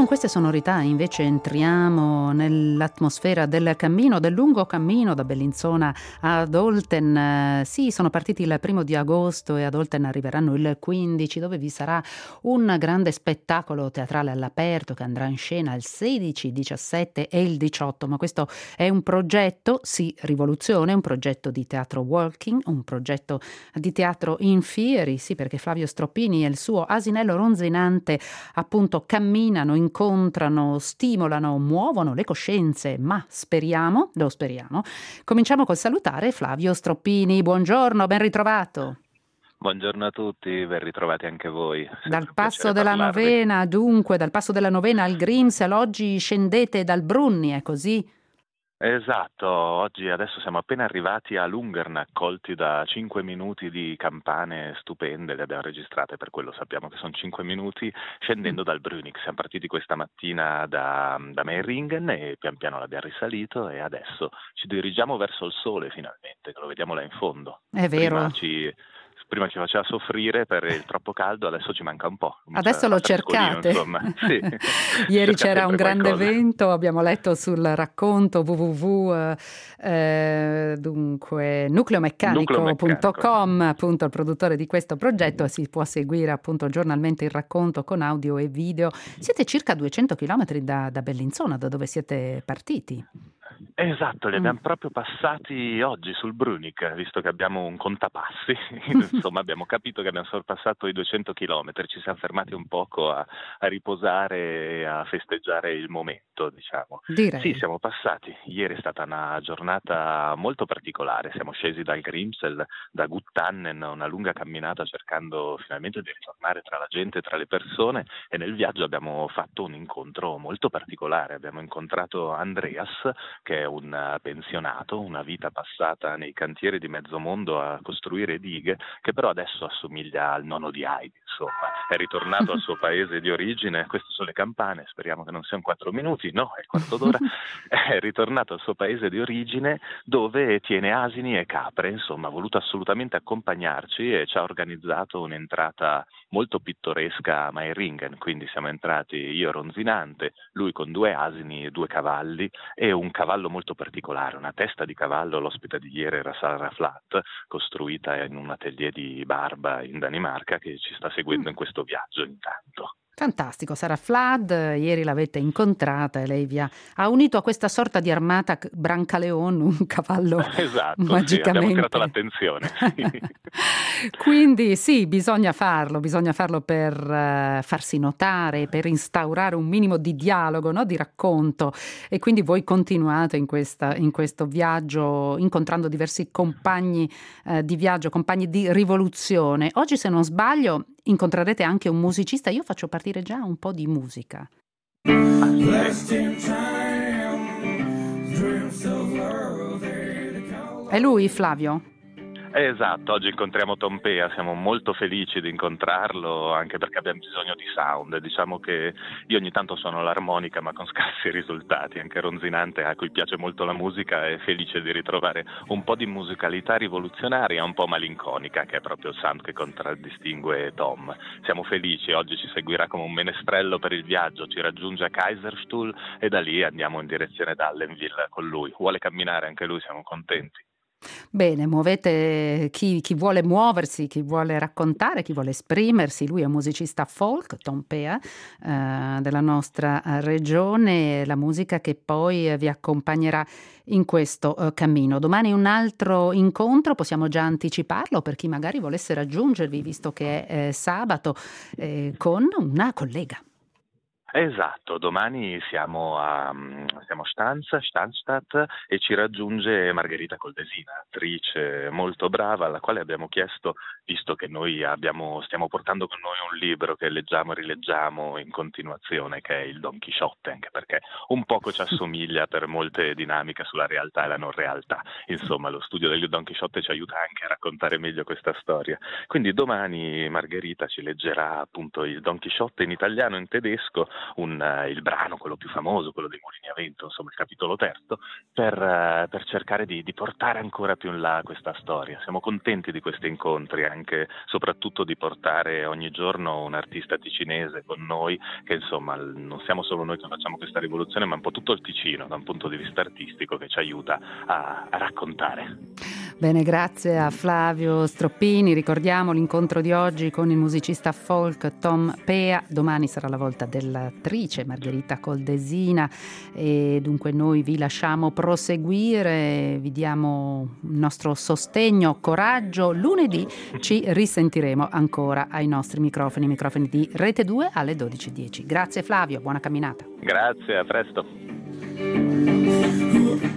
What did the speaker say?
queste sonorità invece entriamo nell'atmosfera del cammino, del lungo cammino da Bellinzona ad Olten. Sì, sono partiti il 1° agosto e ad Olten arriveranno il 15, dove vi sarà un grande spettacolo teatrale all'aperto che andrà in scena il 16, il 17 e il 18. Ma questo è un progetto, sì, rivoluzione, un progetto di teatro walking, un progetto di teatro in fieri, sì, perché Flavio Stroppini e il suo asinello ronzinante appunto camminano, incontrano, stimolano, muovono le coscienze, ma speriamo, lo speriamo. Cominciamo col salutare Flavio Stroppini. Buongiorno, ben ritrovato. Buongiorno a tutti, ben ritrovati anche voi. Sempre Dal un passo piacere della parlarvi. Novena, dunque, dal passo della Novena al Grimsel, oggi scendete dal Brunni, è così? Esatto, oggi adesso siamo appena arrivati a Lungern, accolti da 5 minuti di campane stupende, le abbiamo registrate, per quello sappiamo che sono 5 minuti, scendendo dal Brünig. Siamo partiti questa mattina da Meiringen e pian piano l'abbiamo risalito e adesso ci dirigiamo verso il sole finalmente, che lo vediamo là in fondo. È vero. Prima ci faceva soffrire per il troppo caldo, adesso ci manca un po'. Comincia Adesso a lo far frescolino, cercate. insomma. Sì, Ieri cerca c'era un sempre grande qualcosa. evento, abbiamo letto sul racconto dunque Nucleo meccanico. nucleomeccanico.com, appunto il produttore di questo progetto, e si può seguire appunto giornalmente il racconto con audio e video. Siete circa 200 chilometri da Bellinzona, da dove siete partiti. Esatto, li abbiamo proprio passati oggi sul Brünig, visto che abbiamo un contapassi, insomma abbiamo capito che abbiamo sorpassato i 200 chilometri, ci siamo fermati un poco a riposare e a festeggiare il momento, diciamo. Sì, Direi. siamo passati, ieri è stata una giornata molto particolare, siamo scesi dal Grimsel, da Guttannen, una lunga camminata cercando finalmente di ritornare tra la gente, tra le persone, e nel viaggio abbiamo fatto un incontro molto particolare, abbiamo incontrato Andreas, che è un pensionato, una vita passata nei cantieri di mezzo mondo a costruire dighe, che però adesso assomiglia al nonno di Heidi, insomma, è ritornato al suo paese di origine, queste sono le campane, speriamo che non siano 4 minuti, no, è il quarto d'ora, è ritornato al suo paese di origine dove tiene asini e capre, insomma, ha voluto assolutamente accompagnarci e ci ha organizzato un'entrata molto pittoresca a Meiringen, quindi siamo entrati io ronzinante, lui con 2 asini e 2 cavalli e un cavallo molto particolare, una testa di cavallo. L'ospite di ieri era Sarah Flat, costruita in un atelier di Barba in Danimarca, che ci sta seguendo in questo viaggio intanto. Fantastico, Sara Flood, ieri l'avete incontrata e lei ha unito a questa sorta di armata Brancaleone un cavallo Esatto, sì, abbiamo tirato magicamente. l'attenzione. Quindi sì, bisogna farlo per farsi notare, per instaurare un minimo di dialogo, no? Di racconto, e quindi voi continuate in questo viaggio incontrando diversi compagni di viaggio, compagni di rivoluzione. Oggi, se non sbaglio, incontrerete anche un musicista. Io faccio partire già un po' di musica. È lui, Flavio? Esatto, oggi incontriamo Tom Pea, siamo molto felici di incontrarlo anche perché abbiamo bisogno di sound. Diciamo che io ogni tanto suono l'armonica ma con scarsi risultati, anche Ronzinante, a cui piace molto la musica, è felice di ritrovare un po' di musicalità rivoluzionaria, un po' malinconica, che è proprio il sound che contraddistingue Tom. Siamo felici, oggi ci seguirà come un menestrello per il viaggio, ci raggiunge a Kaiserstuhl e da lì andiamo in direzione d'Allenville con lui. Vuole camminare anche lui, siamo contenti. Bene, muovete chi vuole muoversi, chi vuole raccontare, chi vuole esprimersi. Lui è un musicista folk, Tom Pea, della nostra regione, la musica che poi vi accompagnerà in questo cammino. Domani un altro incontro, possiamo già anticiparlo per chi magari volesse raggiungervi, visto che è sabato, con una collega. Esatto, domani siamo a Stanstadt e ci raggiunge Margherita Coldesina, attrice molto brava, alla quale abbiamo chiesto, visto che noi stiamo portando con noi un libro che leggiamo e rileggiamo in continuazione, che è il Don Chisciotte, anche perché un poco ci assomiglia per molte dinamiche sulla realtà e la non realtà. Insomma, lo studio del Don Chisciotte ci aiuta anche a raccontare meglio questa storia. Quindi domani Margherita ci leggerà appunto il Don Chisciotte in italiano e in tedesco, il brano, quello più famoso, quello dei Mulini a Vento, insomma il capitolo terzo, per cercare di portare ancora più in là questa storia. Siamo contenti di questi incontri, anche soprattutto di portare ogni giorno un artista ticinese con noi, che insomma non siamo solo noi che facciamo questa rivoluzione, ma un po' tutto il Ticino da un punto di vista artistico che ci aiuta a raccontare. Bene, grazie a Flavio Stroppini. Ricordiamo l'incontro di oggi con il musicista folk Tom Pea. Domani sarà la volta dell'attrice Margherita Coldesina e dunque noi vi lasciamo proseguire, vi diamo il nostro sostegno, coraggio. Lunedì ci risentiremo ancora ai nostri microfoni di Rete 2 alle 12:10. Grazie Flavio, buona camminata. Grazie, a presto.